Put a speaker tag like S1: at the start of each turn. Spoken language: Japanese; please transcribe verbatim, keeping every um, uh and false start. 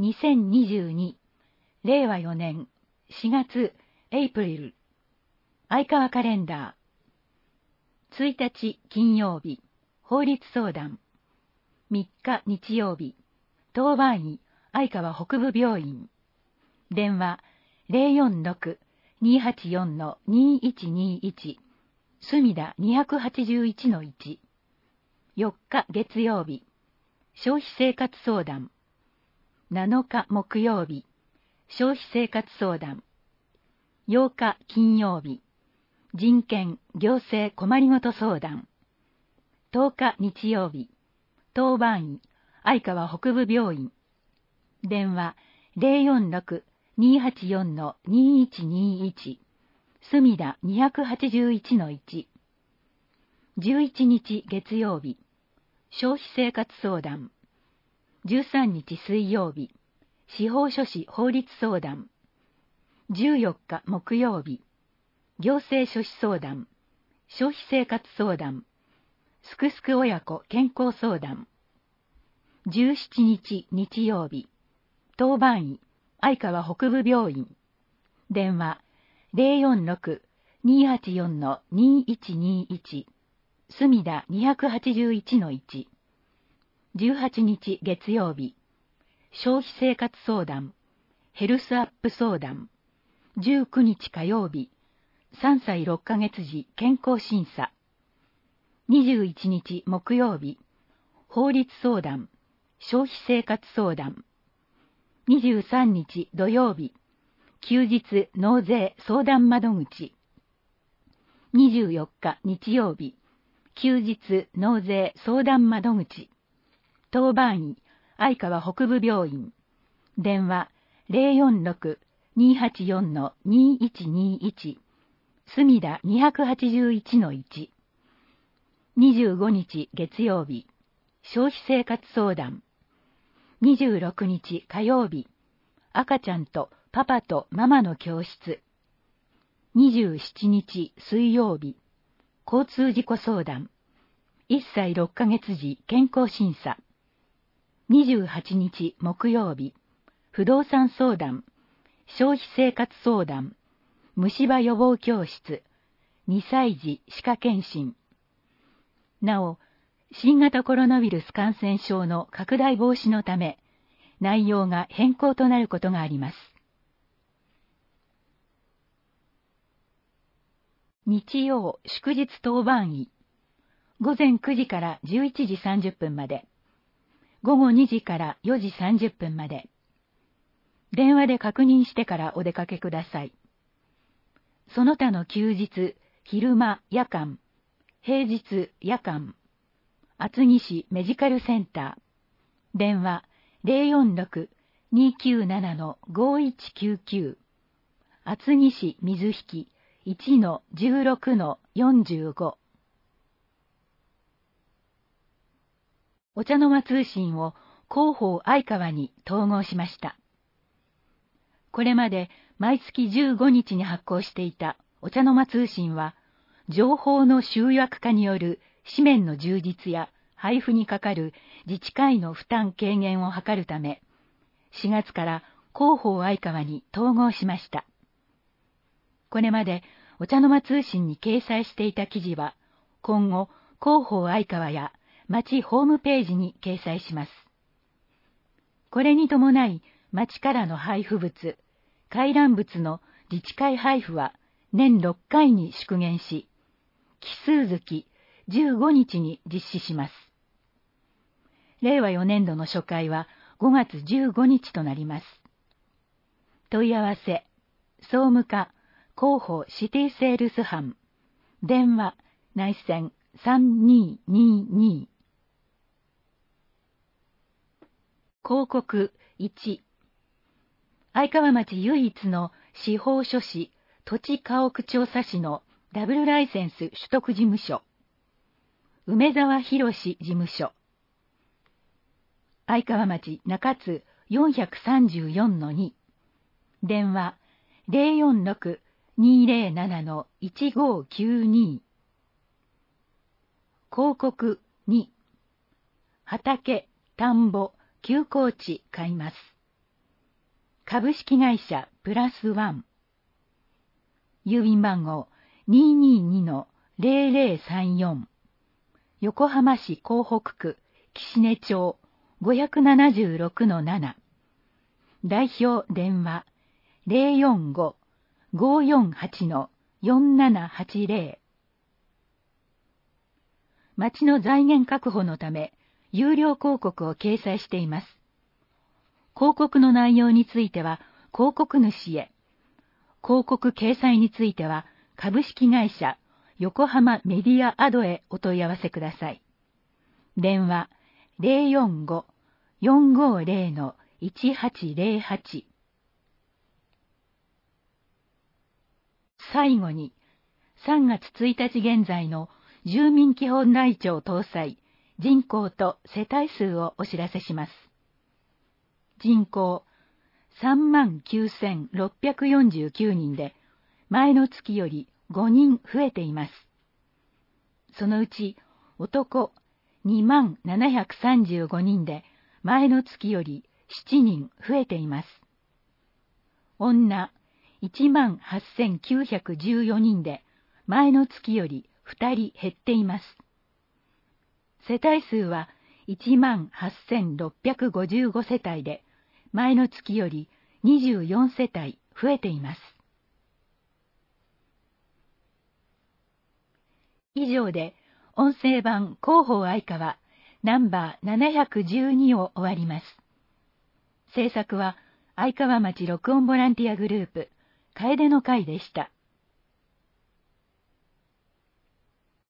S1: にせんにじゅうにれいわよねんしがつエイプリル相川カレンダーついたち金曜日法律相談みっか日曜日当番医相川北部病院電話 ゼロよんろく にーはちよん にーいちにーいち 墨田 にはちいちのいち よっか月曜日消費生活相談なのか木曜日消費生活相談ようか金曜日人権行政困りごと相談とおか日曜日当番医相川北部病院電話 ゼロよんろく にーはちよん にーいちにーいち 墨田 にはちいちのいち じゅういちにち月曜日消費生活相談じゅうさんにち水曜日司法書士法律相談じゅうよっか木曜日行政書士相談消費生活相談すくすく親子健康相談じゅうしちにち日曜日当番医相川北部病院電話 ゼロよんろく にーはちよん にーいちにーいち 墨田 にはちいちのいち じゅうはちにち月曜日消費生活相談ヘルスアップ相談じゅうくにち火曜日さんさいろっかげつ児健康審査にじゅういちにち木曜日法律相談消費生活相談にじゅうさんにち土曜日休日納税相談窓口にじゅうよっか日曜日休日納税相談窓口当番医相川北部病院電話 ゼロよんろく にーはちよん にーいちにーいち 墨田 にはちいちのいち にじゅうごにち月曜日消費生活相談にじゅうろくにち火曜日赤ちゃんとパパとママの教室にじゅうしちにち水曜日交通事故相談いっさいろっかげつ児健康審査にじゅうはちにち木曜日不動産相談消費生活相談虫歯予防教室にさい児歯科検診なお新型コロナウイルス感染症の拡大防止のため内容が変更となることがあります。日曜祝日当番医ごぜんくじからじゅういちじさんじゅっぷんまでごごにじからよじさんじゅっぷんまで電話で確認してからお出かけください。その他の休日、昼間、夜間、平日、夜間、厚木市メディカルセンター、電話 ゼロよんろく にーきゅうなな ごいちきゅうきゅう、厚木市水引 いちのじゅうろくのよんじゅうご。お茶の間通信を広報相川に統合しました。これまで毎月じゅうごにちに発行していたお茶の間通信は、情報の集約化による紙面の充実や配布にかかる自治会の負担軽減を図るため、しがつから広報相川に統合しました。これまでお茶の間通信に掲載していた記事は、今後広報相川や町ホームページに掲載します。これに伴い、町からの配布物、回覧物の自治会配布は年ろっかいに縮減し、奇数月じゅうごにちに実施します。れいわよねんどの初回はごがつじゅうごにちとなります。問い合わせ、総務課、広報シティセールス班、電話、内線さんにーにーにー。広告いち、相川町唯一の司法書士土地家屋調査士のダブルライセンス取得事務所、梅沢博事務所、相川町中津 よんさんよんのに、電話 ゼロよんろく にーぜろなな いちごきゅうに。広告に、畑、田んぼ、休耕地買います。 株式会社プラスワン。郵便番号 にーにーにのゼロゼロさんよん。横浜市港北区岸根町 ごーななろくのなな。代表電話 ゼロよんご ごーよんはち よんななはちゼロ。町の財源確保のため、有料広告を掲載しています。広告の内容については、広告主へ。広告掲載については、株式会社横浜メディアアドへお問い合わせください。電話ゼロよんご よんごゼロのいちはちゼロはち。最後に、さんがつついたち現在の住民基本台帳搭載人口と世帯数をお知らせします。人口さんまんきゅうせんろっぴゃくよんじゅうきゅうにんで、前の月よりごにん増えています。そのうち男にまんななひゃくさんじゅうごにんで、前の月よりしちにん増えています。女いちまんはっせんきゅうひゃくじゅうよにんで、前の月よりふたり減っています。世帯数はいちまんはっせんろっぴゃくごじゅうごせたいで、前の月よりにじゅうよんせたい増えています。以上で、音声版広報愛川ナンバーななひゃくじゅうにを終わります。制作は愛川町録音ボランティアグループ、楓の会でした。